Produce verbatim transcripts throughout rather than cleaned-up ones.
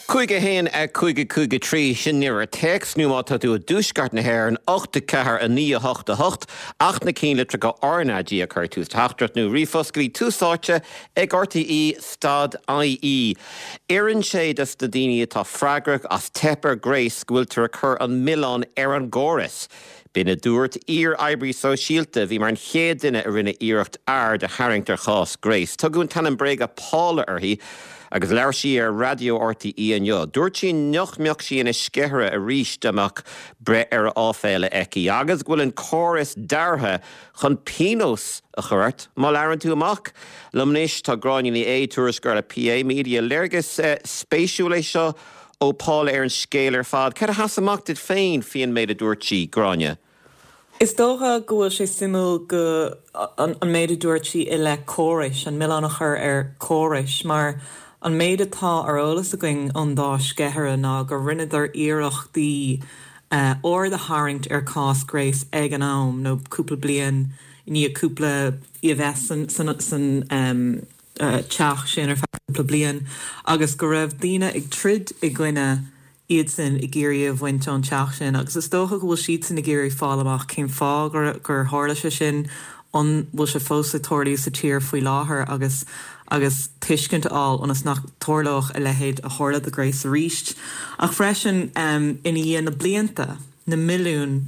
Cuige héin a cuige cuige trí sin níor a text nu má tú a dúsgart na hair an ochta cehar a ní a hocht a hocht ach na cín litre go arnadí a chuir tús tachtrat nu rifoscaí túsáte ag R T E stad I E. Éireann sé das na daoine atá freagrach as tepper Grace gúiltar a chur an Milan ar an Góras. Bina dúirt ír Ibrí Sóisialta bhí mar an chéad duine a rinne íireacht air de Harrington Chás Grace. Tugann tan an brega Pála arthaí agus leir sí ar radio R T E an jo. Dúirt sí neoch meoch sí ina scéithre a ríist amach bre ar áféile eici. Agus bhfuil an chóras dartha chun pinos a chuirt má learan tú amach. Lumnéis tá gráinne ní é tuairis gur a P A Media léirgus uh, spéisiú lei seo ó Pála ar an scéal ar fad. Cead a has amach did féin fion méid a dúirt sí gráine? Is dócha gohfuil sé simú go an, an méid a dúirt sí i le córis, an millánach ar córis, mar an méid atá ar ólas a going an dá scéithre ná go rinne ar iarachtaí uh, or de Harringt ar Cás Grace ag an am nó cúpla blian ní a cúpla i bheith san, san, san um, uh, teach sin ar cúpla blian agus go raibh daoine ag trid i gcuine iad sin i géirí a bhaint an teach sin agus is dócha go bhfuil siad sin i géirí fáil amach cén fá gur, gur hála se sin an bhfuil se fósa tóirí sa tír faoi láthair agus agus tuiscint all onas nach torloch a lehéid a hála de Grace ríist. Ach freisin um, ina dhéana na blianta na milliún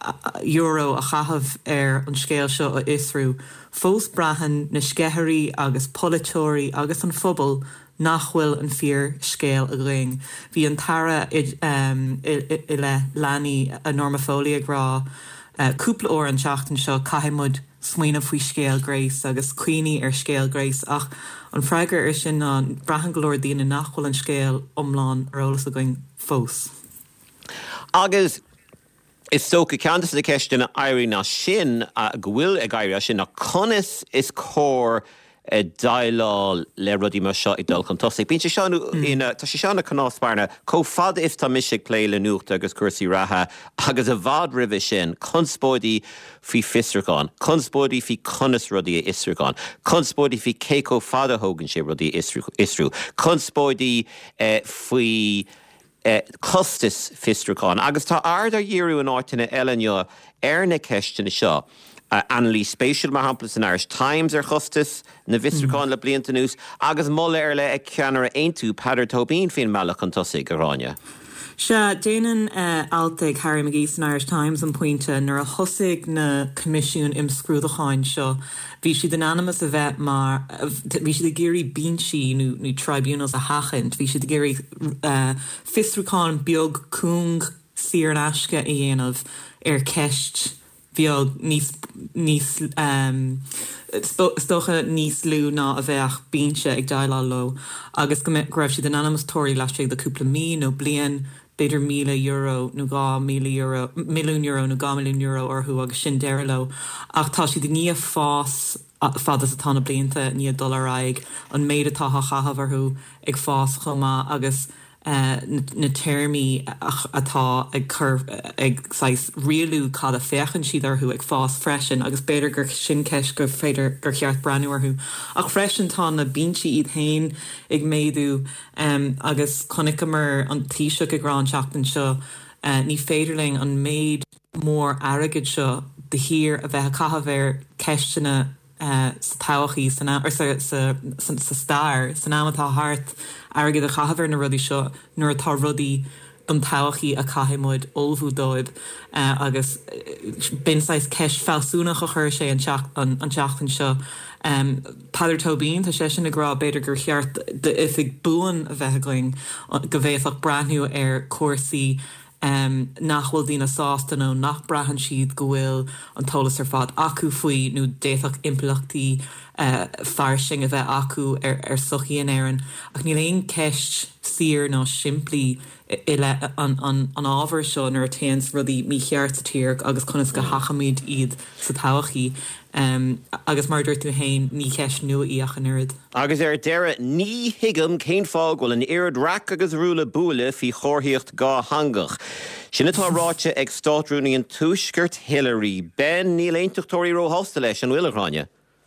euro a chahabh ar an scéal seo a isrú. Fós brahan na scéthirí agus politóirí agus an phobal nachhfuil an fear scéal a ring. Bhí an tara i, um, i, i, i le leanaí a normafólia grá uh, cúpla ór an seachtain seo caiimid smaoine faoi scéal Grace agus cuioine ar scéal Grace ach an freigar ar sin an brahan golóir daoine nachhfuil an scéal omláin ar ólas a going fós. Agus is tóca ceantas na ceistena éirí ná sin a bhfuil ag éirí sin na conas is cór a dailá le rudí mar seo i dul chun tosaigh. Bíonn sé seán ina tá sé seánna canáspáirna có fad is tá misigh plé le nuachta agus cuasaí ratha agus a bhd ribh sin conspóidí fhí fistracán, conspóidí fhí conas rudí a isracán, conspóidí fhí céco fada thógann sé rudí isrú, conspóidí uh, faoi Uh, costas fistracán. Agus tá ard ar dhéirú an áitina eileanneo ar na ceistena seo. Uh, Annalí spéisiúil mar hamplas an Irish Times ar chostas na fistracán le blianta nús, agus molla ar le ag ceanar aontú Peadar Tóibín fin meach an tosaigh go ráine. Se déanaan uh, altaigh Harry McGee an Irish Times an pointe nar a thosaigh na comisiún im scrúdachain seo. Bhí si den animas a bheith mar bhí si de géirí bínsí nó nó tribunals a hachant, bhí si de géirí uh, fistrúcán beag cúng sír an asce a dhéanamh ar ceist beag níos níos um, stocha níos lú ná a bheith bínse ag dailá lo agus go raibh si den animas tóirí leis de cúpla mí nó blian beidir míle euro nó gá míle euro milliún euro nó gá milliún euro orthú agus sin deire lo ach tá si de ní a fás fadas atána blianta ní a dullar aig an méid atá chahabh orthú ag fás chomá agus Uh, na termí atá ag chur ag sais rialú cad a féchan siad arthú ag fás freisin agus beidir gur sin ceis go féidir gur cheart breanú arthú ach freisin tá na bínsí iad hain ag méadú um, agus chonig mar an tíise go grán seachtain seo uh, ní féidirling an méid mór airgid seo de hir a bheith cahabh ceistena Uh, sa táchaí sa, sa, sa, sa, sa stair san amatá hart agad a chahabhar na rudí seo nuair atá rudí an táchaí a caiimiid olbhú dóibh uh, agus uh, binsáis ceis fásúnach a chur sé an, teach, an, an teachtain seo. Um, Peadar Tóibín tá sé sin na grá beidir gur cheart de ifig buan a bheith going go bhéadfach brathniú ar cuasaí Um, nachhfuil dína sásta nó nach brahan siad go bhfuil an tolas ar fad acu faoi nó défach impleachtaí uh, farsing a bheith acu ar, ar sochiíon éireann ach ní léon ceist sir nó siimplí ile an, an, an ábhar seo nar taons rudí mí cheart sa tír agus conas go hachamid iad sa táchaí um, agus mar dúirt tú hain ní ceist nua íach an irid. Agus ar deire ní hiigem cén fág bhfuil an irid rac agus rúla búla fí chórthíocht gá hangach. Sinna tá ráite ag státrúnaí an túisgurt Hillary ben ní léintachtóirí ró hosta leis an bhuiile ráine.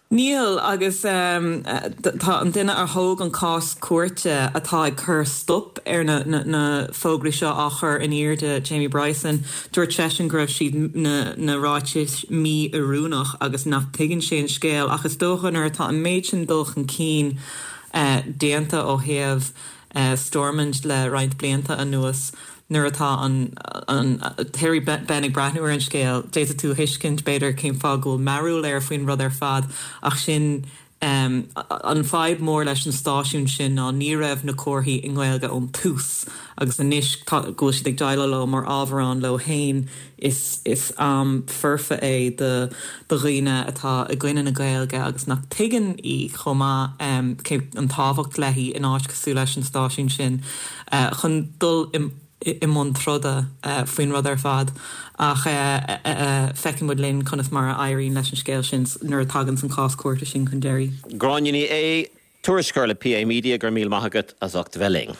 Níl agus um, tá an duine ar thóg an cás cuairte atá ag chur stop ar na, na, na fógraí seo a chur in iar de Jamie Bryson dúir tesin gribh siad na, na ráitis mí arúnach agus nach tuigeann sé an scéal agus dóchan ar tá an méid sin dulchan cín uh, déanta ó thaobh uh, stormint le roiint blianta a nuas. Nuair atá an, an, an Terry Bennig Brathnúir an scéal, déta tú hiiscint beidir céim fágúil marúil ar faoin rud ar fad ach sin um, an fáid mór leis an stáisiún sin ná ní raibh na cóthaí in Gaeilge ón tús agus an níos gúil siad ag deile le mar ábharán le hain is, is um, furfa é de, de riine atá a gcuine na Gaeilge agus nach tuigeann í chomá um, an tábhacht leithí in áit cosú leis an stáisiún sin uh, chun dul im I món troda uh, faoin rud ar fad ach uh, uh, uh, fecin mud linn conas mar airín leis an scéil sin nuair tagan san cás cuairte sin chun déirí. Gráinní é tuairisceir le P A Media gur míl maithagad as ocht bheling.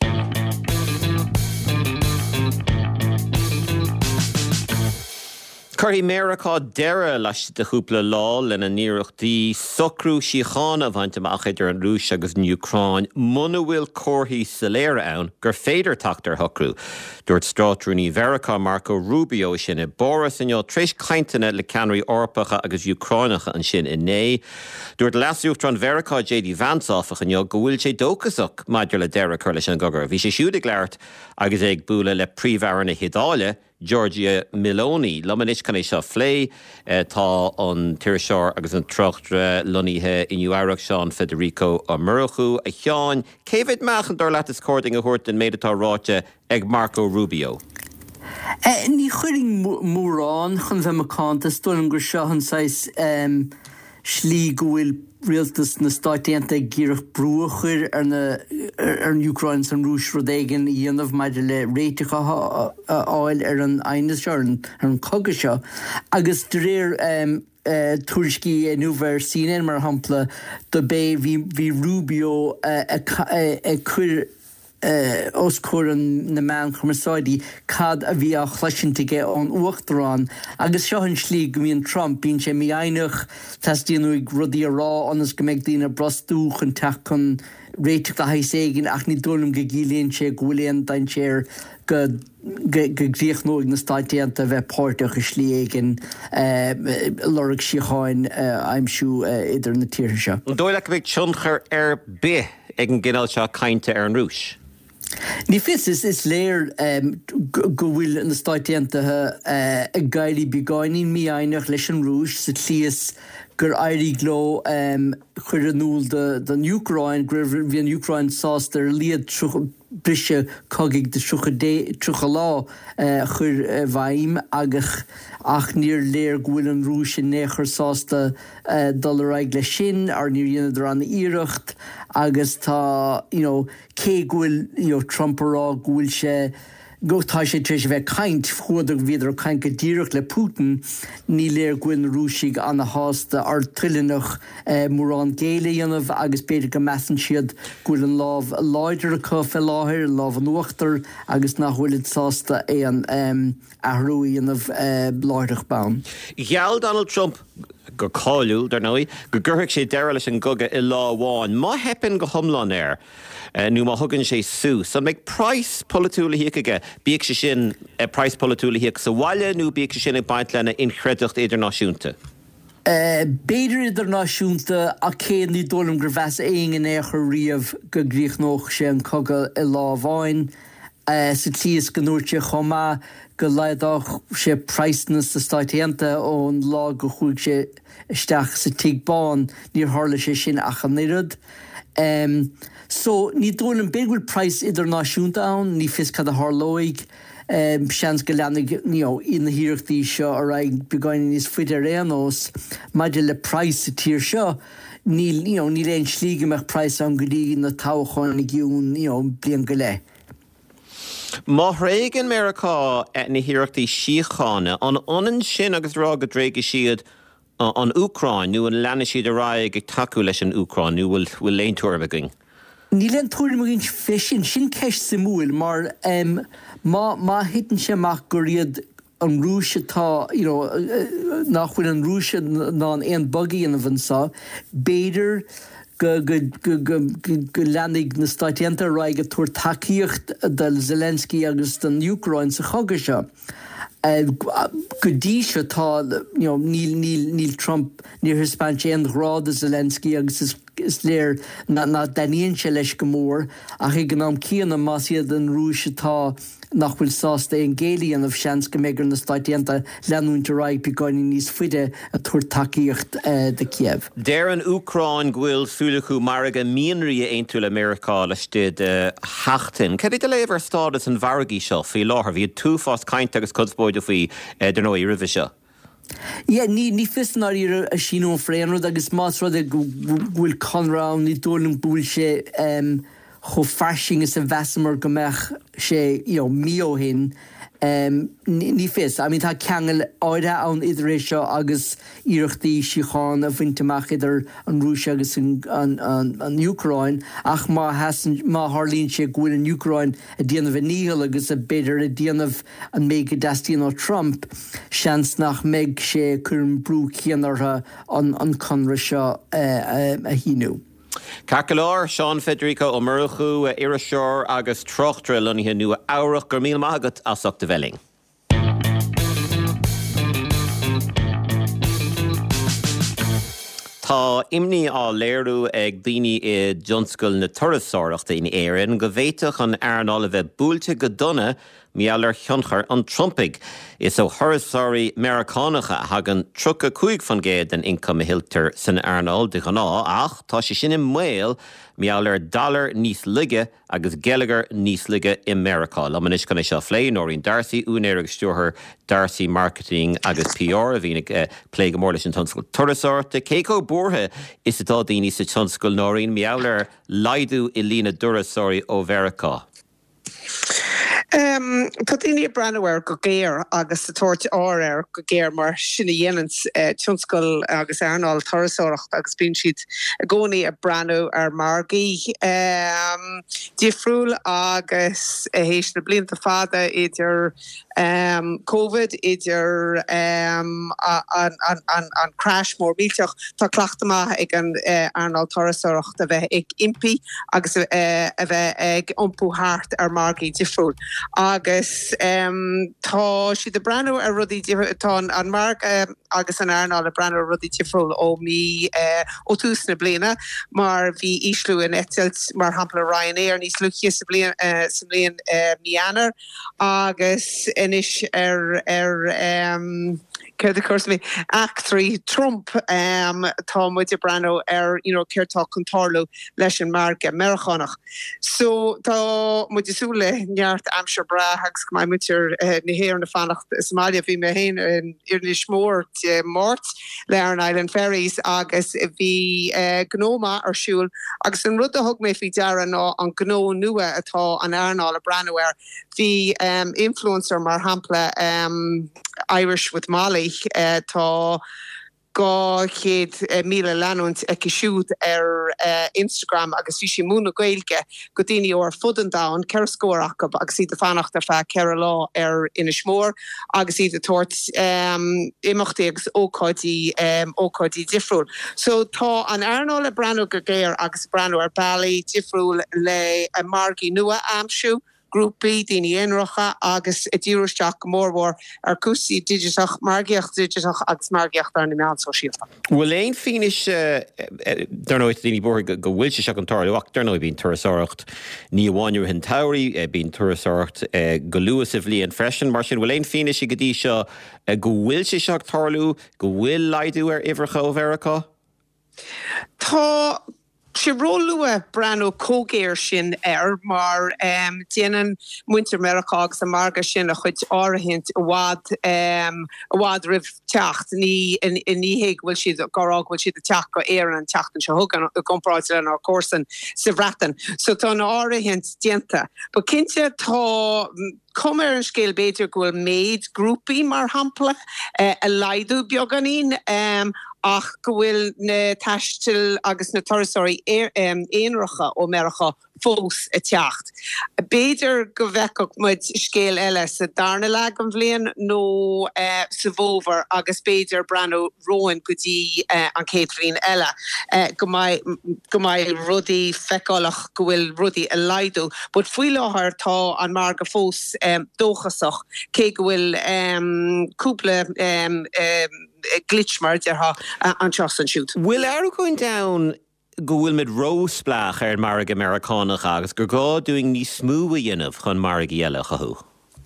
Curry America dera leis de chúpla lá lena níireachtaí socrú síochána bhaint amach idir an Rúis agus an Ucráin muna bhfuil cóthaí sa léire ann gur féidir tactar thocrú. Dúirt Strátrúnaí Verica Marco Rubio sin i Boris inniu tríos cainteanna le ceannairí orpacha agus Ucráinacha an sin inné. Dúirt leasúchtran Verica J D Vance áfach inniu go bhfuil sé dóchasach maidir le deireadh chuir leis an gcogair. Bhí sé siúd ag leart agus ag bualadh le príomh-mhair na hiodáile Giorgia Meloni, Lomanis can seo flé tá an tíir agus an trochtre loníthe in Uarach Sean Federico a Murchu a Sean Cévid meachan dar letas cording a hort in méidirtá ráte ag Marco Rubio. Uh, ní chuiring mórrán chun bheith macánta stoilm gur seo an sais um, slí go bhfuil rialtas na stáitianta gíirech brúachir ar na ar an Ucráin san Rúis rodéigen íanamh maidir le réitecha áil ar an aine seo ar an coga seo agus de réir um, uh, tuairiscí nuair sínéan mar hampla do bé hí Rubio uh, a, a, a chuir Uh, os cuaran na man chumasáidí cad a bhí a chluisintige an uachtarrán agus seo an slí go míon Trump bíonn sé míonach tastíanúigh rudí a rá anas go méid dína brastúch an teach chun réiteach a haiségin ach ní dúlam go gílíonn sé ghuiléon dain séir go go gríochnóigh na stáitianta bheith páirteach a slí éigen lorach síocháin aimsú idir na tíre seo. Dóile go bh tionchar ar bith ag an gcineál seo cainte ar an Rúis. Ní fis is is léir um, go bhfuil na stáitiantathe uh, a gaiilí beáinín míonach leis an Rúis sa tlias gur airí gló um, chuir an núl den Ucráin gur bhí an Ucráin sásta ar líad brise cogigh de trucha lá uh, chur uh, bhaim agach ach níor léir gúil an Rúis sin néchar sásta uh, dul raig le sin ar níor dhéanamh an íireacht agus tá you know, cé gúil you know, Trumpará gúil sé gotá sé tríéis bheith caint chuadag viidir caint go díireach le Putin ní léir gúin Rúisig an na hásta ar tuilinach eh, mórrán géile dhéanamh agus beidir go meassan siad gúil an lámh láidir a cofa láthir lámh an uachtar agus nachhuiilid sásta é an um, ahrúí dhéanamh uh, láidirach bán. Gheall Donald Trump go cáiliúil dar nói go gurthaigh sé deire leis an goga i láháin má hepann go thomláin air uh, nó má thugann sé sús so méid price politúla hiice bíag sé sin uh, price politúla hiic sa bhaile nó bíag sé sin ag baint lena increadocht idirnáisiúnta. Uh, Beidir idirnáisiúnta a céad ní dólam gur bheas éon an éair riamh go gríochnóch sé an coga i lámháin uh, sa tíos go nuirte chomá go leidách sé praisna sa stáitianta ón lá go chuig sé isteach sa tíagbáin níor tharla sé sin achanirad. Um, so ní dólam beighil price idirnáisiúnta ann ní fis cad a tharlóig um, seans go leannig you know, ina híireachtaí seo ar raig begáin níos fuide réanós maidir le price sa tír seo ní you know, ní léon slígameach price an go dtí na tábháin na giún you know, blian go le. Má réig an America na híireachtaí síochána an onan sin agus rá go dréige siad an Ucráin nó an lena siad a raig ag taú leis an Ucráin nó bhfuil bhfuil léon tuairm agin. Ní leon tuairm agin fisin sin ceist sa múil mar um, má má hitan sé amach go riad an rúise tá, you know, nachfuil an rúise ná an éon bugaí in a bhansá, béidir go go go go go leannig na stáitianta raig a tuair takeíocht del Zelensky agus den Ukraine sa choga seo. Uh, go dí se tá, you know, níl níl níl Trump níor hispáinte an rád a Zelensky agus is is léir na na daíonn se leis go mór a chu gnám cíanna masíad an rúise tá nach bhfuil sásta an géalaíon ah seans go mégur na stáitianta leanúnta raig beáinní níos fuide a tuair takeíocht uh, de Kiev. Déir an Ucráin ghfuil súlachu marga míonraí aontóil Americá leistíad heachtain. Cad é léibhar stádas an bhargaí seo faoi láthair bhí túfás caint agus cosbóide faoi den nó i ribh seo. Yeah, ní ní fisnar ir a síú fréanú agus más rud bhfuil conrá ní dólam búil sé um, cho farsing is a bhesamar gomach sé, you know, mío hin um, ní, ní fis. I mean, tá ceangel áide an idiréis seo agus iirechtaí sícháin a bhainteach idir an Rússia agus an, an, an, an Ukraine ach má hasan má harlíonn sé gúil an Ukraine a díanamh níhil agus a beidir a díanamh an méid go dastíon ó Trump seans nach méid sé chun brú chéanartha an, an conra seo uh, uh, a híú. Cacaláir, Sean Federico ó Murchu, Iriseoir agus trochtra lonithe nua áireach gur míle magat asach de bhelling. Tá imní á léirú ag daoine i Johnscoil na Turasóireachta in éireann go bhféiteach an airnála bheith búilte go donna meallar thionchar an Trumpig. Is ó thurasóirí Americánacha hagan trucha cúig fan géad an income hilter san airnáil de gná ach tá sé sin i mbaol meallar dollar níos lige agus gealagar níos lige i Americá. Lamanis gan seo flé Noreen Darcy únéir agus stúrthar Darcy Marketing agus P R a bhínig uh, plé go mór leis an Tionscail Turasóireachta. Céco bortha is atá daoine sa Tionscail Noreen meallar laidú i lína Durasóirí ó Veracá. Um, Tá daoine breanhar go géir agus sa tuairt áir go géir mar sinna dhéanans uh, Tionscail agus airnáil Turasóireachta agus bíonn siad a gcónaí a breanú ar margaí. Um, Difriúil agus a hééis na blianta fada idir um, COVID, idir um, an, an, an, an crash mór míteach tá clachtamach ag an uh, airnáil Turasóireachta a bheith ag impi agus uh, a bheith ag iompú thart ar margaí difriúil. Agus um, tá si de breanú ar rudí tá an marg um, agus an airnáil a breanú rudí difriúil ó mí uh, ó tús na bliana mar bhí íslú in etelt mar hampla Ryanair níos luchie sa blian uh, sa blian uh, mianar agus inis ar ar um, Ceir de curs mé actrí Trump um, tá muide breanú ar you know, ceirtá contarlú leis an marga Americánach. So tá muide súla neart amsir bra hagus go mai mutir uh, na héir na fannacht Somalia bhí me héin in irnis mór uh, mort le an Island Ferries agus bhí uh, gnóma ar siúl agus an rud a thug mé fi deara ná an gnó nua atá an airnáil a breanú ar bhí um, influencer mar hampla um, Irish with Mali uh, tá gá chéad uh, míle leanúint ag siúd ar uh, Instagram agus bhí sé múna gaeilge go daoine ó ar fudan dáin ceir scóraach agus iad a fannacht ar fe ceir lá ar ina smór agus iad a tuairt um, imachtaí agus ócáidí um, ócáidí difriúil. So tá an airnáil a breanú go géir agus breanú ar bailí difriúil le a margaí nua amsú grúpi daoine éonracha agus i dtíiristeach go mórmhór ar cúsaí digitach margaíocht digitach agus margaíocht ar na meán sosiálta. Bhfuil éon finis darnóid daoine bortha go bhfuil sé seach an tarlú ach darnóid bíon turasóireacht ní bháinú hin tairí bíon turasóireacht go luas a bhliaon freisin mar sin bhfuil éon finis go dtí seo go bhfuil sé seach tarlú go bhfuil laidú ar ibhreacha ó Veracá? Tá Si rólua breanú cógéir sin ar mar um, déanaan muintir America agus a marga sin a chuid áirithint a bhád um, a bhád rih teacht ní in níhéig bhfuil siad gorág bhfuil siad a teach go éan an teachtan se thugan a compráid an ar cósan sa bhreatan. So tá an áirithint déanta. Ba cinnte tá Comer an scéil beidir gohfuil méid grúpi mar hampla uh, a laidú beaganín um, ach gohfuil na taistil agus na turasóirí um, éonracha ó Mericha fós a teacht. Beidir go bheiceach muid scéal eile sa darna le an bhliain nó uh, sa bhóver agus beidir brano roin go dtí uh, an céadrín eile. Uh, go mai go mai rudí feicáilach go bhfuil rudí a leidú, bud faoi láthair tá an mar go fós um, dóchasach cé go bhfuil um, cúpla um, um, glitchmar deartha uh, an seos an siút. Will er going down go bhfuil mid rósplach ar marg Americánach agus gur gá doing ní smúa dhéanamh chun marg eile chathú?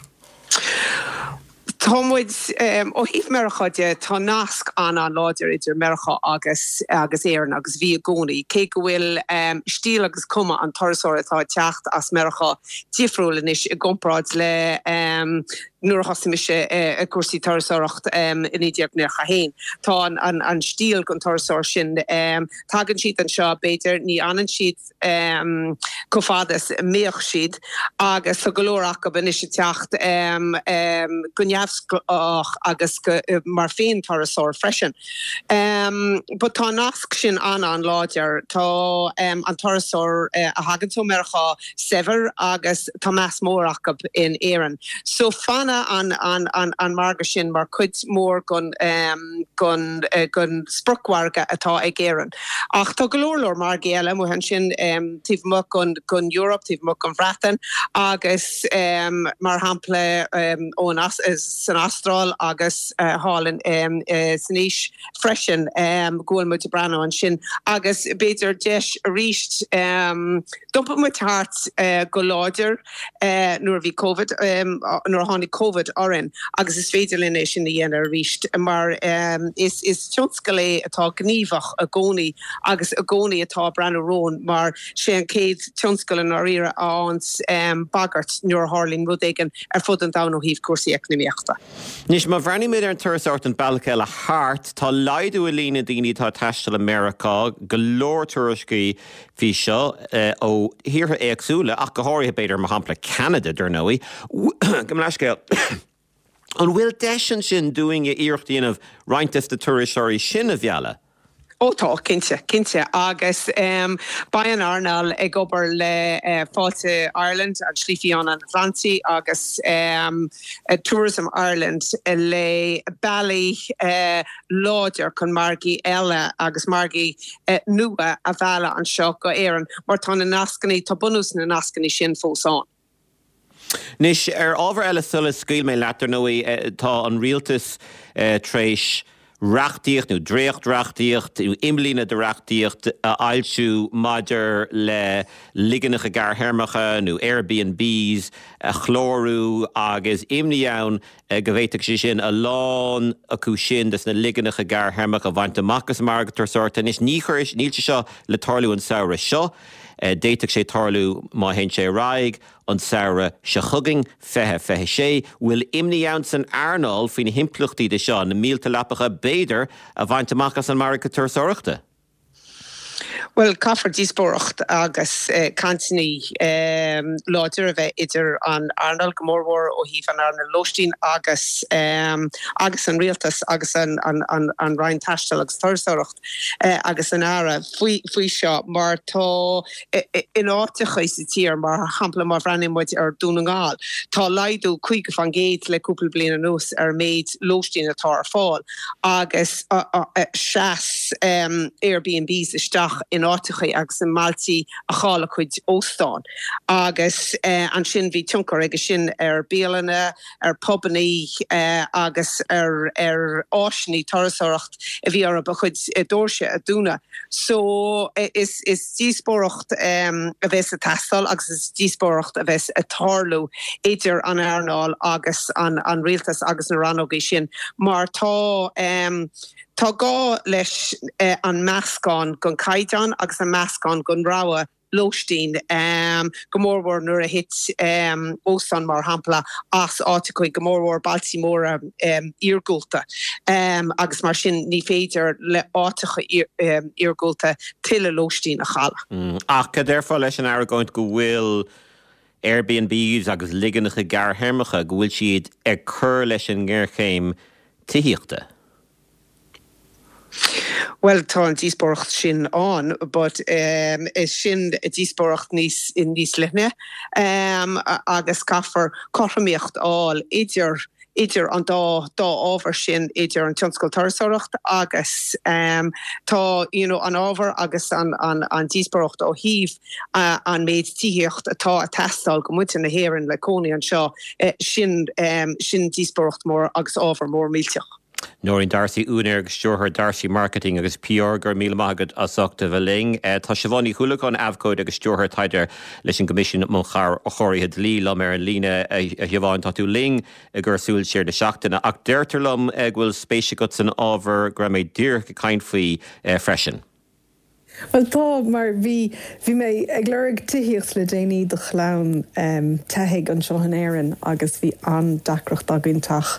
Támuid um, ó híh merchaide tá nasc an an láidir idir mercha agus agus éan agus bhí a gcónaí. Cé go bhfuil um, stíl agus cuma an tarasóir atá teacht as mercha difriúlanis i gcompráid le um, nuair hasimiise a cuasaí tarasóireacht um, in idiaag necha héin. Tá an, an, an stíl gon tarasóir sin um, tagan siad an seo beidir ní anan siad um, cofadas méoch siad agus sa golóraach go banis teacht um, um, gunneamhscach agus go uh, mar féin tarasóir freisin. Um, but tá nasc sin an an láidir tá um, an tarasóir uh, a hagantó mercha sever agus tá meas mórach in éan. So fan an an an an marga sin mar cuid mór gon um gon uh, gon sprocwarga atá ag éan. Ach tá golóir mar géile mu hen sin um tíh mu gon gon Europe, tíh mu gon Bratan agus um mar hapla um ón as is san Astral agus uh, hálin um uh, sníis freisin um goil mu brano an sin agus beidir deis ríist um dumpa mu tart uh, go láidir uh, nuair bhí COVID um nuair hánig COVID orin agus is féidirlin é sin dhéana ríist mar um, is is tionscalé atá gníomhach a gcónaí agus a gcónaí atá brenn rón mar sé an céad tionscalan ar ire ans um, bagart nuair hálín rud éigen ar fud an dán ó híh cuasaí eacnamaíochta. Nis má bhreaní mid ar an tuairteart an bailcha le háart tá laidú a lína daoine tá taistil America go leor tuairiscí bhí seo ó thíortha éagsúla ach go háirithe beidir mar hampla Canada dar nóí go leiscéil an bhfuil deisian sin doing a íochtaíanamh rointas de tuairisóirí sin a bheala? Ó tá cinnte cinnte agus um, Bayan Arnall ag obair le uh, fáilte Ireland an slífián an Atlanti agus um, uh, Tourism Ireland uh, le bailí uh, láidir chun margaí eile agus margaí uh, nua a bheala an seo go éan mar tá na nascaní tá bunús na nascaní sin fósán. Nis ar ábhar eile sulas scaoil mé leatar nóí tá an rialtas uh, tréis reachtaíocht nó dréocht-reachtaíocht nó imlína de reachtaíocht a ailsiú maidir le ligeannacha gar hermacha nó Airbnbs a chlórú agus imní ann go bhhéiteach sé sin a lán acu sin des na ligeannacha gar hermacha bhaint amachchas margatar sorta nis ní chuir níl seo le tarlú an saoire seo. Uh, Déiteach sé tarlú má hen sé raig an saoire se chugging fethe fethe sé bhfuil imní ann san Arnall faoin himpluchtaí de seo na mílta lapacha béidir a bhaint amachchas an margatar tuairisóireachta. Well, caffar díspóracht agus uh, cantaní um, láidir a bheith idir an Arnall gomórmór ó híh an Arnall Lóistín agus um, agus an rialtas agus an, an, an, an Ryan Taistil agus tuairisóireacht uh, agus an ara faoi seo mar tá in áiticha sa tír mar hampla mar bhreanim muid ar dúnagáil. Tá laidú chuig fan géad le cúpla bliana nús ar méid Lóistín atá ar fáil agus uh, uh, uh, seas um, Airbnbs isteach in áiticha agus an Maltaí a chála chuid óstáin. Agus uh, an sin bhí tioncar agus sin ar béalana, ar pobannaí uh, agus ar, ar áisinaí tarasóireacht a bhí ar a chuid dóirse a dúna. So uh, is, is díspóracht um, a bheits a tastal agus is díspóracht a bheits a tarlú idir an Arnall agus an, an rialtas agus na ranógaí sin. Mar tá um, Tá gá leis uh, an meascán gon caiideán agus an meascán gon ráha Lóistín um, gomórmór nuair a hit um, ósán mar hampla as áiticoid gomórmór Baltimóra um, íorgulta um, agus mar sin ní féidir le áiticha um, íorgulta tuile Lóistín a chala. Mm. Ach cad therefore leis an airgóint go bhfuil Airbnbs agus ligeannacha gar hermacha go bhfuil siad ar chur leis an gghearchéim tííochta? Well tá an díosborocht sin an, but um, is sin díosborocht níos in níos lenne um, agus gafar choramíocht áil idir idir an dá dá ábhar sin idir an tionscail tarasóireacht agus um, tá you know, an ábhar agus an, an, an díosborocht ó híomh uh, an méid tíocht atá a testáil go muinte na héireann le cónaí an seo uh, sin um, sin díosborocht mór agus ábhar mór mílteach. Noreen Darcy Únair stúrthar Darcy Marketing agus P R gur míle maigad a sachta bheling. Tá Siobhánaí Chualagáin Avcóid agus stúrthar taidir leis an Comisiún mo char ó choirithe lí lom ar an líne a Siobháin tá tú ling a gur súil sér na seachtainna ach deirtar lom ag bhfuil spéise go san ábhar gur méid dúr go caint faoi freisin. Well tá mar bhí bhí mé ag leirg tuíocht le déanaí do chlán um, teigh an seohan éireann agus bhí an dacrocht aguntach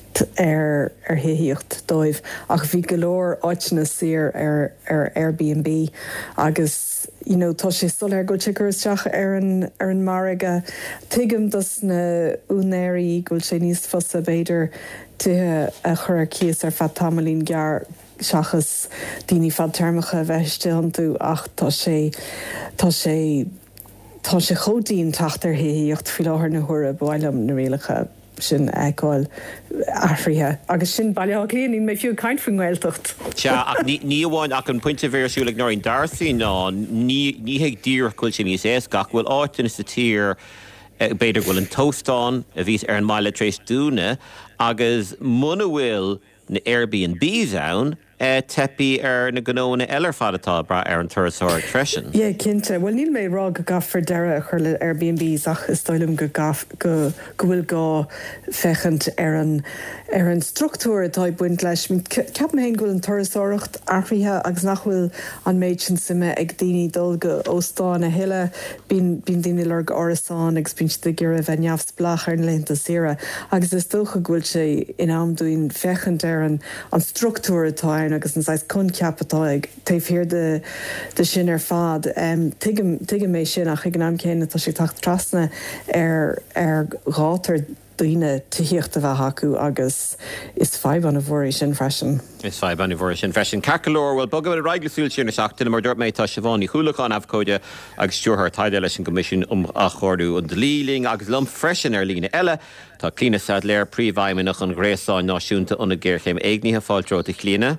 ar ar hiíocht dóibh ach bhí go leor áitina sir ar ar Airbnb agus you know, tá sé sul ar go tiiceteach ar an ar an marige tuigim dus na únéirí gúil sé níos fosa beidir tuthe a chur cíos ar fat tamlín gear seachas daoine fad termacha bheiste an tú ach tá sé tá sé tá sé chodín tacht ar hiíocht fi láthir na thura bhailam na réalacha sin eáil afrithe agus sin bailíon mé fiú caiint faoin ghiltocht. Te ach ní bháin ach an pointe bhéirsúla Noreen Darcy ná ní ní héag dír chuil sin níos éascach bhfuil áitina sa tír beidir bhfuil an tóstáin a bhís ar an maiile trééis dúna agus muna bhfuil na Airbnbs ann Uh, tepi ar na gnóna eilear fadatá bra ar an turasóir freisin. Yeah, cinnte. Well, níl mé rá go gafar deire chuir le Airbnbs ach is stoilm go gaf go go bhfuil gá fechant ar an ar an struchtúr atá buint leis. Ceap mé go an turasóireacht afrithe agus nachhfuil an méid sin sime ag daoine dul go óstáin a heile bín bín daoine lar go orasán agus bín de gur a bheithneamhs blach ar an lenta sira agus is dócha gúil sé in amdúin fechant ar an an struchtúr atá agus an sais chun ceapatá ag taobh hir de de sin ar fad um, tuigim tuigim mé sin ach ag an am céine tá sé tacht trasna ar ar gátar daoine tuíocht a bheith acu agus is feib an a bhór sin freisin. Is feib an a bhór sin freisin. Cacalór bhfuil bogad a reiglasúil sin na seachtainna mar dúirt méid tá Siobhánaí Chualagáin Avcóide agus stúrthar taidir leis an Comisiún um a chóirú an dlíling agus lom freisin ar lína eile tá clína sad léir príomhhaimimeach an gréasáin náisiúnta ina ggéirchéim éignithe fáiltróta clína.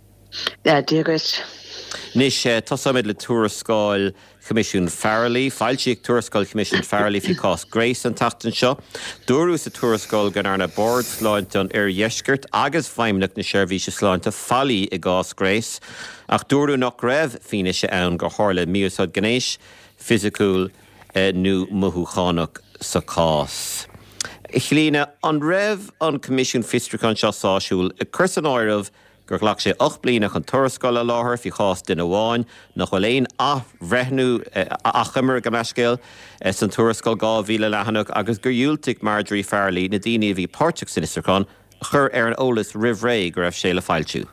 Ja, díagad. Nis tá samid le túrascáil Comisiún Farrelly, fáiltíigh túrascáil Comisiún Farrelly fi cás Grace an tatan seo. Dúrú sa túrascáil gan arna board sláinte an ar dheisceart agus feimneach na seirbhíse sláinte fallí i gás Grace. Ach dúrú nach raibh fine se ann go hála míosad gnéis, fisiciúil eh, nó mothúchanach sa cás. Chlína an raibh an Comisiún Fistricán seo sáisiúil i cursan áireamh gur ghlach sé och blianach an turascáil a láthair fi chás duine bháin nach bhfuil éon a bhreithnú a chumar go meiscéil san turascáil gá bhíle lehanach agus gur dúiltigh Marjorie Farrelly na daoine bhí páirteach san Fistricán chur ar an ólas ribhré gur raibh sé le fáiltiú.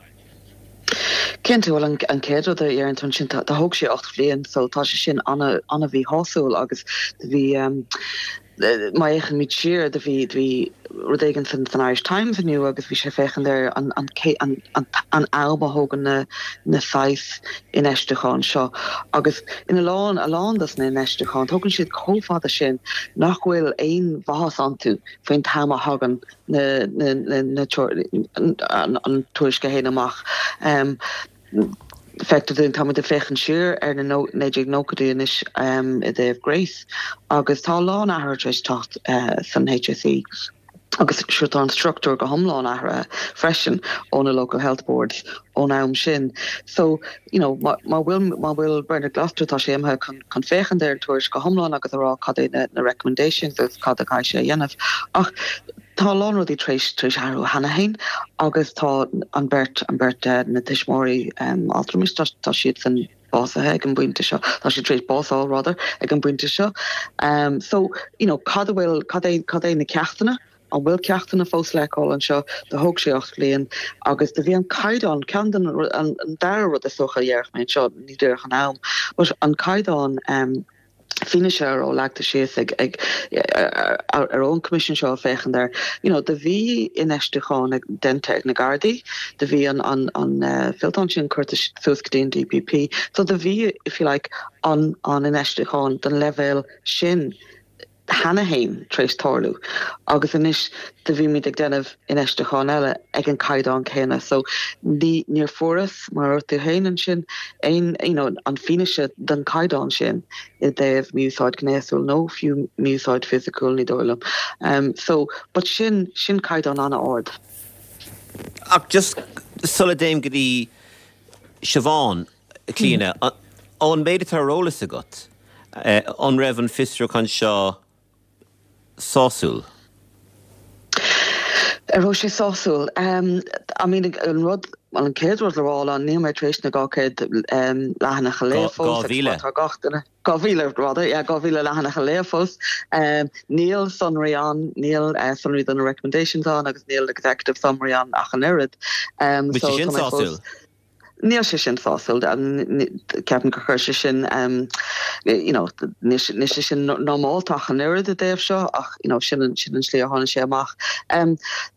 Cinnte bhfuil an céadú ar an tún sin tá thug sé ocht bliain so tá sé sin anna anna bhí hásúil agus bhí mai échan míid siar de bhí bhí rudéigen san an Irish Times aniu agus bhí sé féchan there an an an an alba hógan na na sais in Eisteachán seo agus ina lán a lándas na in Eisteachán thugann siad cófáda sin nach bhfuil éon bhas antú faoin táma hagan na na na an tuaisce héana amach um effectively tam de fechen siir ar na néidir nócadúis um, i dhéh Grace agus tá lá ahar éis tacht uh, san H S E agus siútá an structúr go thomláin ahar freisin ón na local health boards ón am sin. So, you know, má bhfuil má bhfuil Bernard Gloucester tá sé imthe chun féchan déir tuairis go thomláin agus ará cad é na, na recommendations agus cad a cai sé dhéanamh. Ach tá lánrodí trééis trééis Harú hena hain agus tá an bert an bert uh, na tiismóí um, altramis tá siad san básathe ag an buinte seo tá si trééis básáil rather ag an buinte seo. Um, so, you know, cad bhfuil cad é cad é na ceachtainna an bhfuil ceachtainna fós leáil an seo de thug sé ocht bliain agus de bhí an caiidán cean an dair rud a socha dhearch mé seo ní dúir an am, but an caiidán um, Finish ar ó leachta sios ag ag ar own commission seo fechan there. You know, the bhí in eisteáin ag dente ag na Gardaí, the bhí an an an uh, filtán sin Curtis Fuscadine D P P. So the bhí, if you like, on on in eisteáin den level sin Hannah Hain treéis Torlu. Agus inis de bhí míid ag denmh in eisteáin eile ag an caiidán chéine. So ní níor foras mar tú héanaan sin ein, you know, an fineise den caiidán sin i déobh músáid gnéasúil nó fiú músáid physical ní dólam. Um, so, but sin sin caiidán anna ord. Ach, just suladéim go dtí Siobhan clíine, an méid tar rólas agat, an raibh an fistrú chun seo sásúil. Ro sé sásúil. Um, I mean, an rud an an céad rud le ráil an níl trééis na gácéad um, lehanana chaléfós. Gáhíle. Gáhíle rada, yeah, gáhíle lehanana chaléfós. Um, níl summary an, níl uh, summary den recommendations an, agus níl executive summary an achan irid. Um, Which so, is sin sásúil? Níl sé sin fásil ceapan go chuir sin you know ní sé sin normáltach an nuir a déobh seo ach you know sin sin an slí hána sé amach um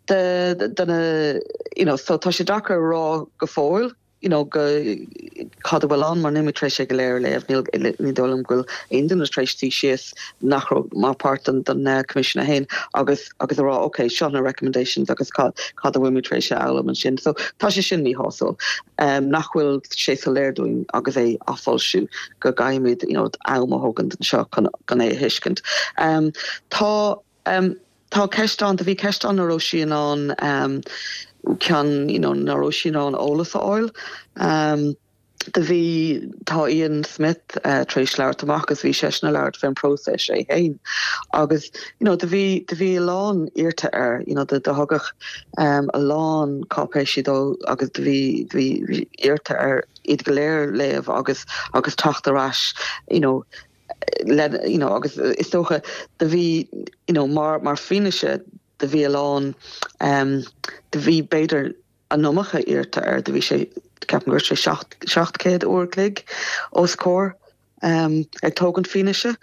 dana you know so tá sé dachar rá go fóil you know go cad bhfuil an mar nimimi treéis sé go léir léh ní dólam goil aon treéis tí sios nach má part an den commission a hain agus agus rá okay seo na recommendations agus cad cad bhfuil treéis sé elam an sin so tá sé sin ní hásol um nachhfuil sé sa léir doing agus é afáilsú go gaiimiid you know alma hogan seo gan é hiiscint um tá um tá ceistán de bhí ceistán na roisiín an um can you know na roisiín an ólas oil um de bhí tá Ian Smith uh, treéis leir amach agus bhí sé na leir fin próses é hain agus you know de bhí de bhí lán irte ar you know de de thugach um a lán cápéisi dó agus de bhí bhí irte ar iad go léir léamh agus agus tachtarás you know le you know agus is tócha de bhí you know mar mar fineise de bhí lán um de bhí beidir an nómacha irte ar de bhí sé ceapan gur sé seacht céad uair clig os cór um ag tógan fineise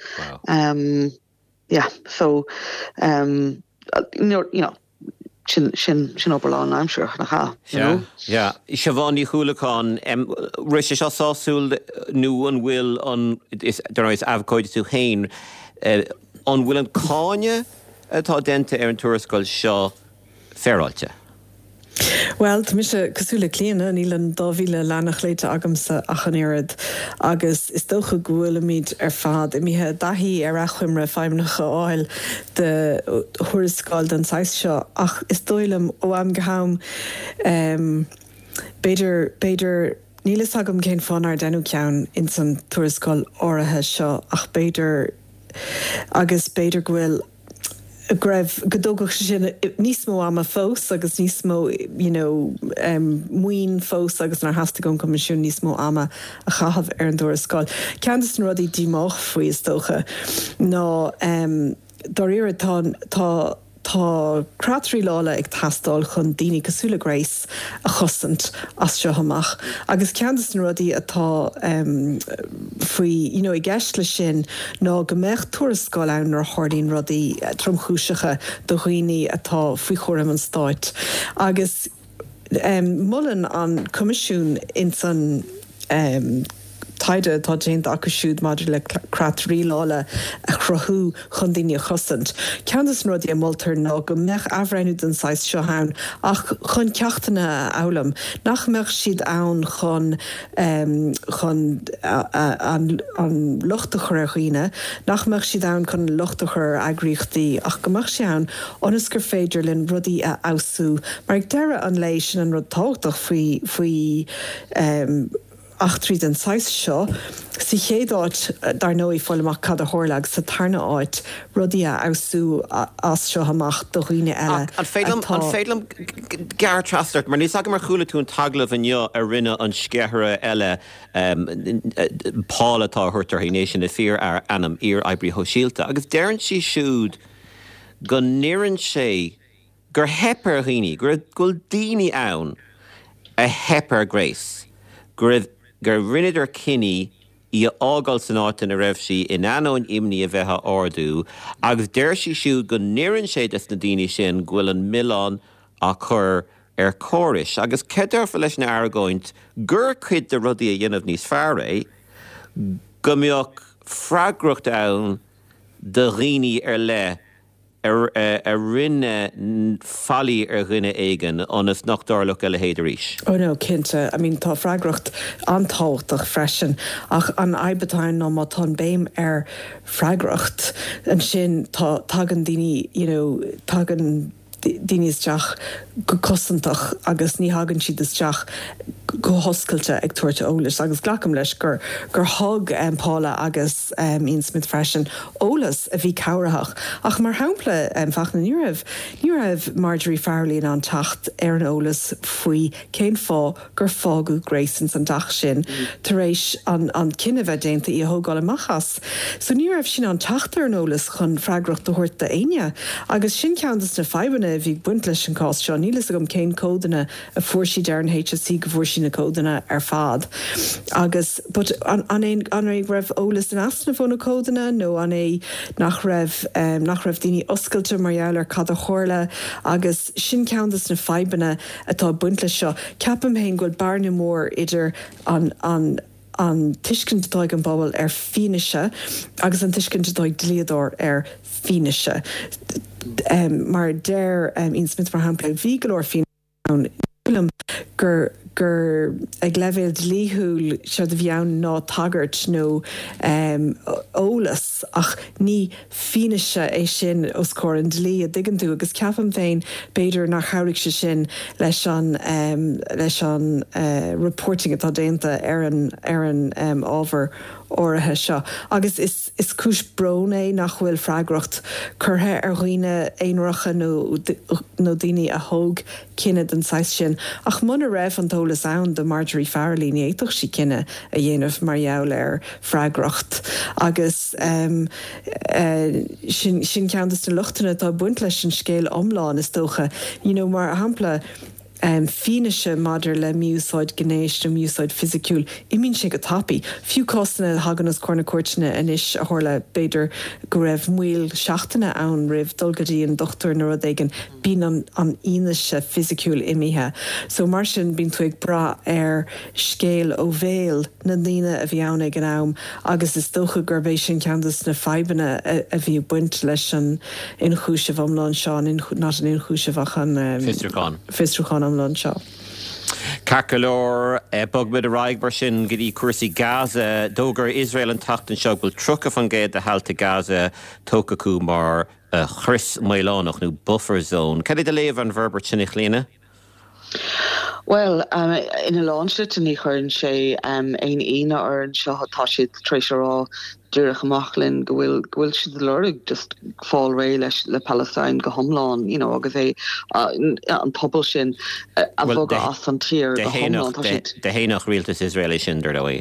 um yeah so um you know, you know sin sin sin oberlán I'm sure nach ha you know yeah Siobhan ní chuúlaán um ri sé seo sásúil nó an bhfuil an is there is avcoid tú hain uh, an bhfuil an cáine atá dente ar an tuarascáil seo feráilte. Well, tá mis cosúla cléana níl an dáhíle lenach léite agamsa achanéad agus is dócha gohfuil míid ar fad i míthe dahíí ar achhuimre feimnacha áil de thuirascáil den sais seo ach is dóilem ó am goham um, beidir beidir nílas agam cén fánar denú ceann in san tuarascáil áirithe seo ach beidir agus beidir gohfuil a greibh godógach sin níos mó am a fós agus níos mó you know um, muoin fós agus nar hasasta gon comisiún níos mó ama a chahabh ar an dúrascáil. Ceantas an rudí dímách faoi is dócha ná um, doíire tá tá Tá cratrí lála ag tastáil chun daoine cosúla gréis a chosant as seo amach. Agus ceantas an rudí atá um, faoi you know, i gceist le sin ná go mbeadh tuarascáil ann ar tháirdaín rudaí uh, tromchúiseacha do dhaoine atá faoi chóirim an stáit. Agus um, mullen an comisiún in san um, taide tá déint acu siúd maidir le cratrí lála a chrothú chun daoine chosant. Ceantas an rudí a moltar ná go mbeadh amhreanú den sais seo ann ach chun ceachtainna elam nach mbeadh siad ann chun um, chun uh, uh, an, an luchtachar chuoine nach mbeadh siad ann chun luchtachar agriíochtaí ach go mbeadh sé ann onas gur féidir len rudaí a ausú mar ag deire an lééis sin an rud táchtach faoi faoi um, ach tríd an sais seo, si chéadáit dar nóí folamach cad a thorlag sa tarna áit rudí a ausú as seo amach do chuoine eile. An féadlam gar trastart, mar níos aga mar chuúla tú an taglah inneo a rinne an scéthre eile pálatá thuirtar hínééis sin na fíor ar anam ar eibrí hóisialta. Agus dearann sí siúd go nírann sé gur hepar híine, gur gúil daoine ann a hepar gréis, gur gur rinnead ar cinní I ágáil san áit in a raibh sí in anón imní a bheitha ardú, agus deir sí siú go nírann sé des na daoine sin ghfuil an Milán a chur ar córis. Agus ceidir fa leis na airgóint, gur cuid de rudaí a dhéanamh níos fearr é, go mbeadh freagracht ann de rií ar le ar a rinne fallí ar rinne éigen anas nach dárlach eile héidir ríis. Oh no, cinnte, I mean, tá freagracht antáchtach freisin, ach an aibetáin ná má tá béim ar freagracht, an sin tá tagan daoine, you know, tagan daoine isteach go cosantach agus ní hagann siad isteach go hoscailte ag tuairte ólas agus ghlacham leis gur gur thug um, Pála agus um, Ian Smith freisin ólas a bhí cabhrathach. Ach mar hampla um, fach na ní raibh ní raibh Marjorie Farrelly an tacht ar an ólas faoi cén fá gur fágu Graysons an dach sin tar éis an, an cinenne bheith déanta í a thógáil amachchas. So ní raibh sin an tacht ar an ólas chun freagracht do thuirt de aine agus sin ceantas na feibanna bhí buint leis an cás seo nílas agam cén códanna a fuair dar an H S C go bhfuair sin na códanna ar fad. Agus, but an, an, an, an raibh ólas an asna fóna códanna, nó an é nach raibh um, nach raibh daoine oscailte marall ar cad a chóirla agus sin ceantas na feibanna atá buint leis seo. Ceapam héin ghfuil barna mór idir an, an an tuiscint daig an bobbal ar fineise agus an tuiscint daig dliador ar fineise. Um, mar der um, Ian Smith mar hampla bhí go leor fineise gur gur ag levéil dlíthúil se de bheann ná tagart nó um, ólas ach ní fineise é sin os cór an dlí a digan tú agus ceafam féin beidir nach chairigh se sin leis an um, leis an uh, reporting atá déanta ar an ar an um, ábhar áirithe seo. Agus is, is cúis brón é nach bhfuil freagracht curtha ar roioine éonracha nó nó daoine a thóg cinenne den sais sin. Ach muna raibh an tólas ann de Marjorie Farrelly ní éitoch sí cinenne a dhéanamh marall ar freagracht. Agus um, uh, sin, sin ceantas na luchtainna tá buint leis an scéal omláin is dócha. You know, mar hampla Um, fineise madidir le miúsáid gnéis na miúsáid fisiciúil imín sé go tapi. Fiú costanna hagannas corna cuairtena inis a thorla beidir go raibh muil seachtainna ann rih dulgadí an dochtúir nó aigen bín an, an ionise fisiciúil imithe. So mar sin bín tú ag bra ar scéal ó bhéal na lína a bhí ann ag an am agus is dócha gurbééis sin ceantas na feibanna a, a bhí buint leis an inchúisih omláin seo ná an inchúisih achan um, Fistrucháin. Fistrucháin Lon seo. Cacolór e bog bid a raigbar sin gidí cuasaí Gaza dógur Israel an tachtan seo bhfuil trucha fan géad a halta Gaza tócacú mar uh, chris mailánach nó buffer zone. Cad é de léamh an verbert sin ich lína? Well, um, in a lánslit in ní chuann sé um, ein ina ar an seo tá siad tréis rá dúrach amachlinn go bhfuil go bhfuil siad lurig just fáil ré leis le Palestine go thomláin, you know, agus é uh, an pobl sin uh, a well, bhóga as an tír go thomláin tá siad. De héanach rialtas Israeli sin der away.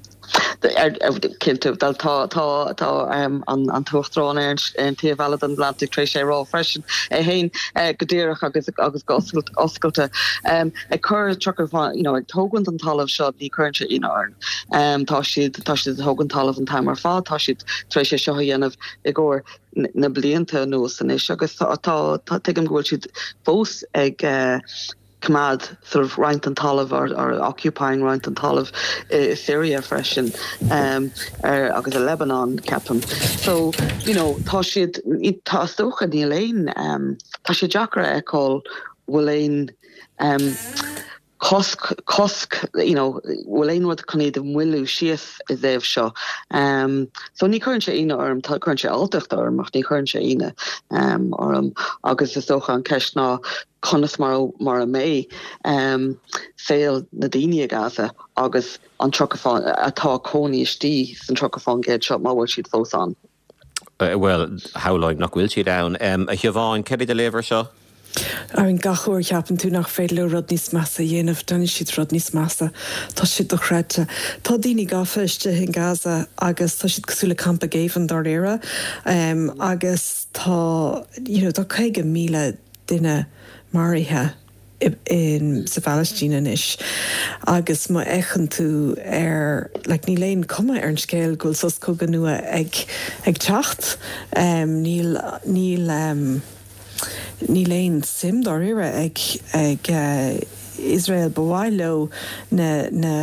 Cinnte dal tá tá tá um, an an tuachtrán ar an tíomhheile an Atlantic trééis sé rá freisin é héin godéireach agus agus oscailte um, ag chur truchar you know, ag tógann an talamh seo ní chuann sé inarn. Um, tá siad tá siad tógann talamh an time ar fád, tá siad trééis sé seo dhéanamh i gcóir na blianta nuas san is agus tá tá tuigim go bhfuil siad fós ag uh, Kamad sort of Ryan Tallav or, or occupying Ryan Tallav uh, Syria freshen um er agus a Lebanon captain. So, you know, Tashid Tastocha the Elaine um Tashid Jakra call Walain um Kosk Kosk you know Walain what kind of Willu Sheath is there show. Um so ni current ina or current altach or macht ni current ina um or um agus is socha an keshna Conas mar mar a mé um, féil na daine Gaza agus an trocafán atá cóníistí san trocafán géad seo má bhfuil siad fós an. Uh, well, howláid nach bhfuil siad ann. Um, a Siobháin, céad de léibhar seo? Ar an gachúir ceapan tú nach féile le rud níos measa dhéanamh daine siad rud níos measa tá siad do chreite. Tá daoine gáfaiste in Gaza agus tá siad cosúla campa géhan dar éire um, agus tá you know, tá chéige míle duine marithe in sa Palestine is agus má echan tú ar le ní léon cuma ar an scéil gúil sos coga nua ag ag teacht um, níl níl um, ní léon simdar ire ag ag uh, Israel bhhailó na na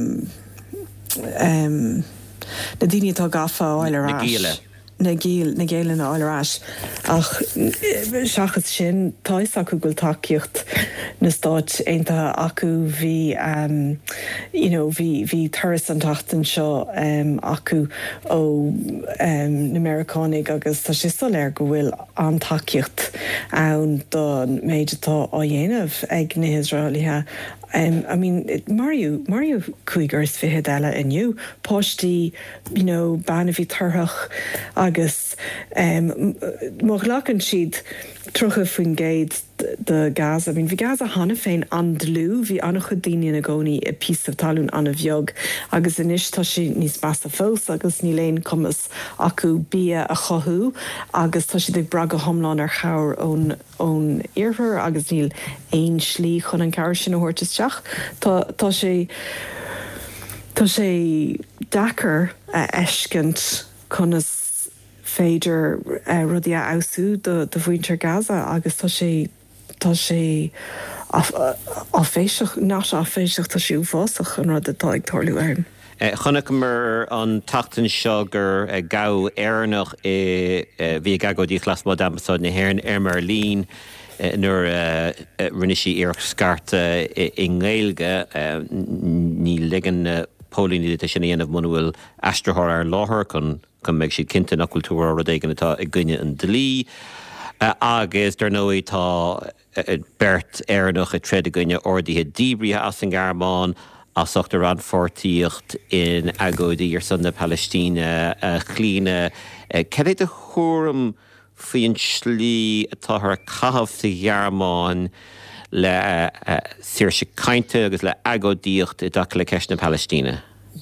um, na daoine tá gafa áil ar ás. Na gíl na géile na áilrás ach seachas sin táis acu gúil takeíocht na stáit ainta acu bhí um, you know, bhí bhí turas an tachtan seo um, acu ó um, na Americanig agus tá sé soléir go bhfuil an takeíocht ann don méidetá á dhéanamh ag na Israelithe. Um, I mean, it, Mario, Mario Kuigers fi hedela in you, Poshti, you know, Banavi Turhach, agus, um, Moglaken sheet, Trucha Fungade, the Gaza. I mean, vi Gaza Hanafein andlu, vi Anachudini Nagoni, a piece of Talun Anavyog, agus inish Tashi Nis Basta Fos, agus Nilain Comas, Aku Bia a Chohu, agus Tashi de Braga Homlan or Haur own own earher, agus Nil Ain Shli, Honan Karishin or Hortis. Tá tá sé tá sé dachar a eiscint conas féidir uh, rudí a ausú do do bhaintear Gaza agus tá sé tá sé á féiseach ná á féiseach tá siú fásach an rud atá ag tarlú ann. Chonach mar an tatan seo gur gá éarnach bhí gago dí chlas mod ambasáid na hhéireann ar mar lín nuair rinne sí iarch scarta i ngéilge ní ligan pólíní de sin dhéanamh muna bhfuil aistrathir ar láthair chun chun méid siad cinnte na cultúra rud éigean atá i gcuine an dlí agus dar nóí tá bert éarnach i tréad a gcuine ordaithe díbrithe as an Gearmáin as achtar an fortíocht in agódaí ar san na Palestíne chlíne. Cad é de chóram faoin slí atá ar cahabh sa Gearmáin le siar se cainte agus le agódíocht i dach le ceist na Palestíne?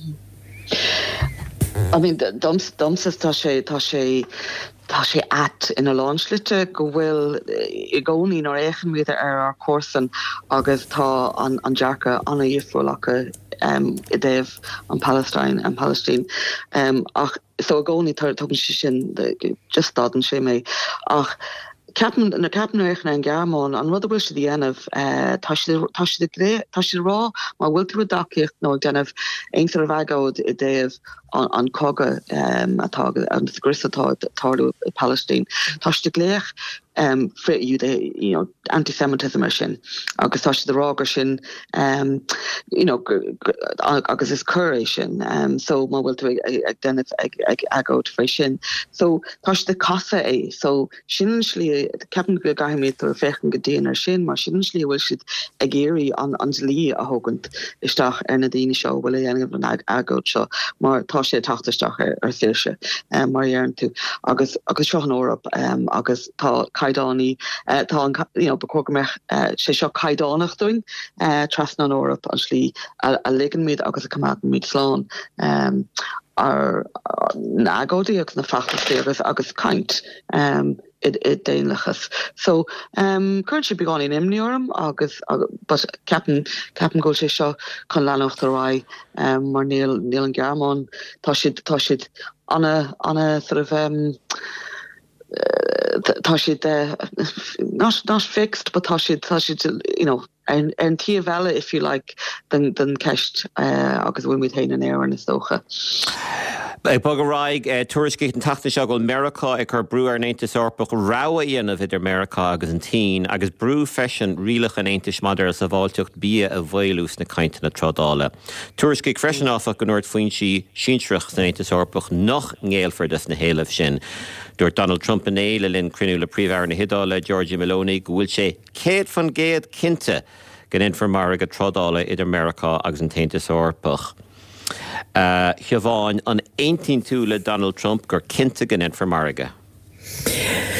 I mean, domsas tá sé tá sé tá sé at ina láinslite go bhfuil i gcónaí nó éichan muide ar ar córsan agus tá an an dearcha anna dhéifhfuil um, i dtaobh an Palestine an Palestine um, ach so a gcónaí tar tugann si sin just dádan sé mé ach Captain na Captain Eich an Gearmáin an rud bhfuil si dhéanamh tá si rá má bhfuil tú dacicht nó déanamh éonar a bhagóid i dtaobh an coga atá an grisatá tarú Palestine. Tá si léach um, fri you the you know anti-Semitism mar sin agus tá si de rágur sin um, you know agus is curé sin um, so má bhfuil tú ag denmh ag agóid fri sin so tá si de casa é so sin slí ceapan go gaimid ar fechan go dtéana ar sin mar sin slí bhfuil siad ag géirí an an lí a thugant isteach ar na daoine seo bhfuil dhéanamh an agóid seo mar tá sé tachtasteach ar ar fiirse um, mar dhearann tú agus agus seo an órap um, agus tá caidánaí uh, tá an you know becógamach uh, sé seo caidánacht doing uh, trasna an órap an slí a, a ligan míad agus a cumad míad slán um, ar na agódaí agus na fachtaí agus agus caint um, it it déanlachas. So um current should be gone in imniorm agus but Captain Captain go sé seo chun leannacht ará um mar Neil Neil an Gearmáin tá siad tá siad on a on a sort of um tá siad not not fixed but tá siad tá siad you know and and Tiavella if you like than than ceist uh, agus bhfuil muid héin an éir na socha. Ag bag a raig tuairiscícht an tachta seo go America ag chu brú ar Aontas Eorpach ráha dhéanamh idir America agus an tí agus brú freisin rialach an Aontas Maidir sa bháilteocht bí a bhfuilús na cainte na trodála. Tuairiscícht freisin áfach go nuirt faoin si síntreach san Aontas Eorpach nach ngéalfardas na héalamh sin. Dúirt Donald Trump in éile linn crinú le príomhhear na hidála Giorgia Meloni go bhfuil sé céad fan géad cinnte gan informar a trodála idir America agus an Aontas Eorpach. Uh, Chiaváin an eighteen tú le Donald Trump gur cinnte gan informariga.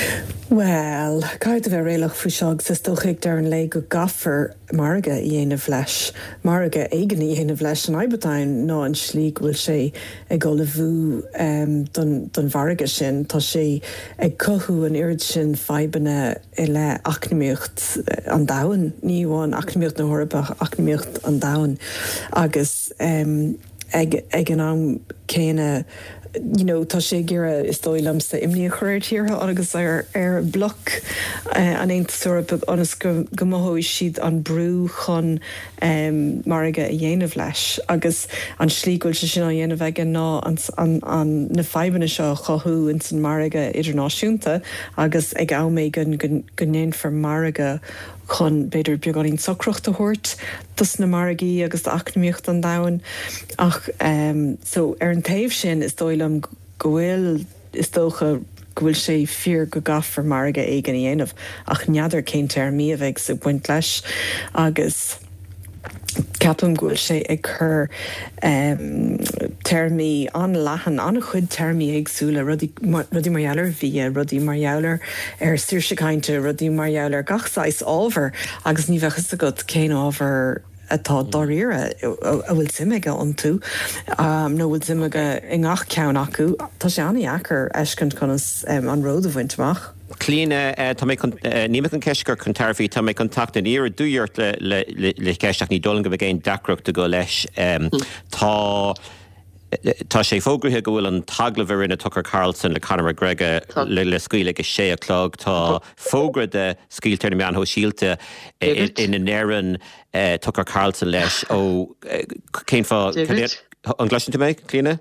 Well, caiid a bheith réalach faoi seag sa stochaigh dar an le go gafar marga i dhéanamh leis. Marga éigean i dhéanamh leis an aibetáin ná an slí bhfuil sé ag go le bhú um, don, don bharga sin, tá sé ag cothú an irid sin feibanna i le acnamíocht an dain, ní bháin acnamíocht na hórapach acnamíocht an dain. Agus um, ag, ag an am céine you know, tá sé gira is dóilam sa imní chuir tíortha agus ar ar bloc uh, an éint suirpa anas go mothóid siad an brú chun um, marga a dhéanamh leis agus an slígúil se sin a dhéanamh aige ná an, an, an na feibanna seo chothú in san marga idirnáisiúnta agus ag áméid gon gnéin for marga chun beidir beagán socrocht a thuirt dus na margaí agus acnamíocht an dain ach um, so ar an taobh sin is dóilam gohfuil is dócha gohfuil sé fíor go gafar marga éigean i dhéanamh ach neadidir céint ar mí a bheith sa buint leis agus Capam gúil sé ag chur um, termí an lehan, an chud termí agsúla rudí marhealar bhí rudí marhealar ar siúrsachainte rudí marhealar gachsáis ábhar agus ní bheithchas a go céin ábhar atá doíire a bhfuil simige an tú um, nó bhfuil simige i ngach ceann acu tá sé anna achar eiscint chunas um, an ród a bhaintach. Clíine níime an ceisgur chun tarfaí tá méid contact in íar dúirt le ceisteach ní dul go bh géin dacrocht go leis tá Tá sé fógrathe go bhfuil an taglamh rinne Tucker Carlson le Conor McGregor le le scuile go sé a clog tá fógra de scuiltear na meán síílte in an éan Tucker Carlson leis ó céim fá an gluisinta méid Clíine?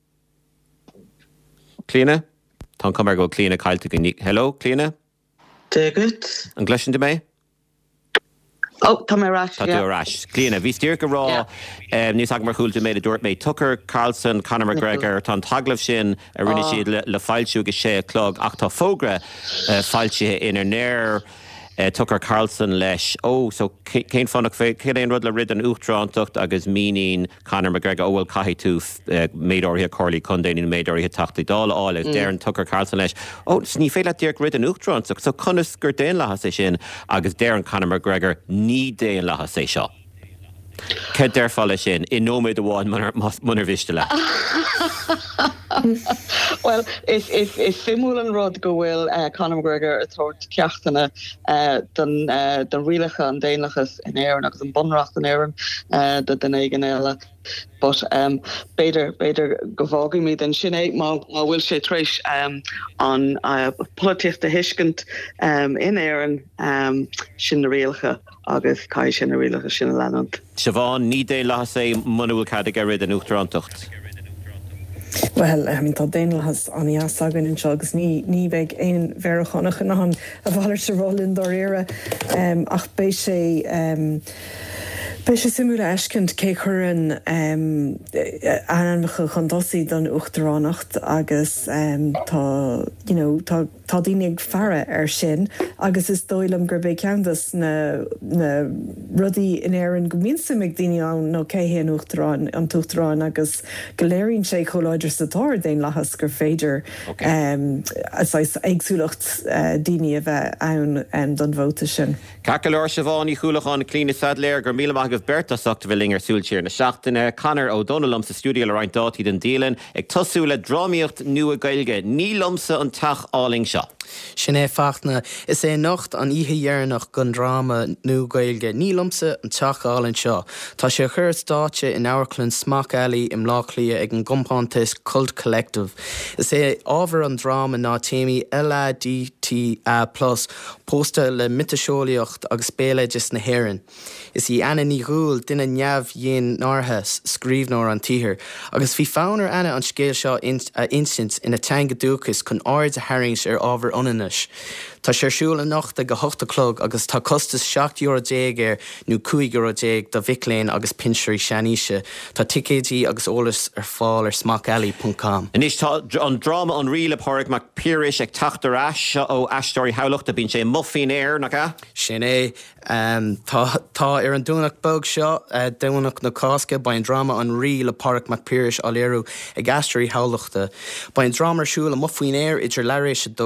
Clíine? Tá cumar go Clíine caiilte go ní. Hello, Clíine? David? An gluisin de mé? Oh, tá mé rás. Tá tú rás. Clíine, bhí stír go rá níos ag mar chúilte méid a dúirt méid Tucker Carlson, Conor McGregor, tá taglamh sin a rinne siad le fáilsiú go sé a clog ach tá fógra fáilte inar néir Uh, Tucker Carlson leis ó so céin fannach fé céin rud le rid an uachtarántacht agus mínín Conor McGregor ó bhfuil caithí tú uh, méadóirí a Corley Condé in méadóirí tachtaí dála ála mm. déan Tucker Carlson leis ó sní féile díoch rid an uachtarántacht so conas gur déan lethas é sin agus déan Conor McGregor ní déan lethas é seo. Ced déir fáile sin in nóméid amháin munar bhiste le. Well, is is is simúil an rud go bhfuil uh, Conor McGregor a tuairt ceachtainna uh, den uh, den rialacha an déanachas in éireann agus an bunracht an éireann uh, de den éigen eile. But um, beidir beidir go bhágaí míad an sin é má bhfuil sé tréis um, an uh, politicht a hiiscint um, in éireann um, sin na rialacha agus cai sin na rialacha sin a leanant. Siobhan, ní dé lethas é manúil cad a rid an uachtarántacht. Well, I mean, tá déanal has an ias agan in segus ní ní bheith éon bhar chonach in an a bhhair se rólinn doréire um, ach bé sé um, bé sé simúla eiscint cé churann um, ananmacha chun dosaí don uachtaránacht agus um, tá you know, tá tá daoine ag fearra ar sin agus is dóilm gur bé ceantas na, na rudaí in éireann go míonsa ag daoine an nó céhé an uachtarán an tuachtarán agus go léironn sé choláidir sa táir déon lechas gur féidir um, agsúlacht uh, daoine a bheith ann um, don bhóta sin. Caca leir Siobhan í chuúlachán Clíne Sadléir gur míle agah Berta sagta bhfuil lingar súiltíir na seachtaine Conor O'Donnell sa stúdio le roiint dátí den dílan ag tosú le drámaíocht nua gailge ní lomsa an tach áling seo. Sin é fachtna is é nocht an ihe dhearnach gon drama nua gailge ní lomsa an tach áling seo. Tá sé chur státe in Airclan Smac Alley im láchlia ag an Gumpantis Cult Collective. Is é ábhar an drama ná téimi L A D T A plus posta le mitasoliacht agus béle just na héireann. Is í anna ní gúil duine neamh dhéon nárthas scríbhnóir an títhir, agus bhí fánar anna an scéal seo in, uh, instant ina teanga dúchas chun áard a hairings ar ábhar ionanis. Tá sé siúla nachta go hochta clog agus tá costas seacht euro déag ar nó cúig euro déag do Vicléin agus Pinserí Seaníise. Tá ticétí agus ólas ar fáil ar smacalley dot com. Inis tá an drama an riile páric mac Píris ag taachtar as ó astóirí haulachta bín sé muffin air nach a? Sin é um, tá, tá ar an dúnach bog seo uh, dúnach na cásca ba an drama an riile páric mac Píris aléirú ag astóirí haulachta. Ba an drama siúla muffin air idir leiréis dó agus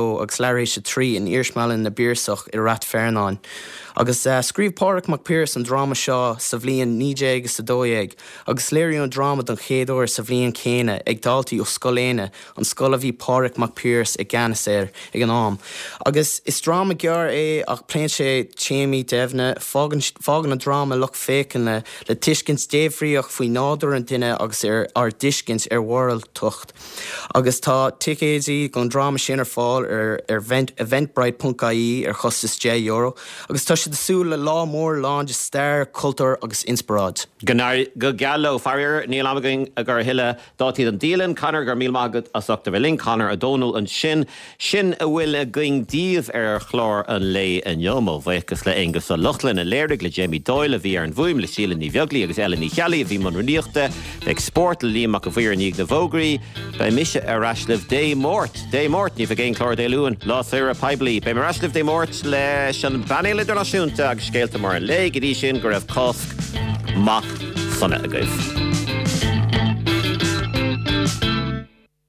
chléiréis se trí in Iirsmeilin na bírsach i rat Fernáin. Agus uh, scríb Pádraig Mac Piarson an drama seo sa bhliain nídé agus sa dóéig, agus léiríonn drama don chéadúir sa bhliain céine ag daltaí ó scoléine an scola bhí Pádraig Mac Piarson ag ganas éir ag an am. Agus is drama gear é ach plain sé téimi defne, fágan na drama luch fécin le le tuiscins déhríoch faoi nádúir an duine agus ar ar discins ar world tucht. Agus tá ticéadí gon drama sin ar fáil ar ar eventbrite dot I E ar chostas dé euro, agus tá si de súla lá mór láin stair, cultúr agus inspiráid. Gnar go gallo farir níl amagaing a gur hiile dátíad an dílan, Conor gur míl mágad a soachta bhilin, Conor a dónal an sin, sin a bhfuil a going díomh ar chlár an lé an jomo, bhaicgus le ingus a luchlin a léirigh le Jamie Doyle a bhí ar an bhuaim le sílan ní bheaglaí agus eile ní chealaí a bhí man runíochta, beag sport le líamach a bhuiar níag na bhógraí, bei mise a raslih dé mort, dé mort ní bheagéin chlár dé luúin, lá thura peblií, bei mar raslih dé mort le sin banéile donnáisiúnta agus scéalta mar an lé, go dtí sin go raibh cosc mac sanna a gaibh.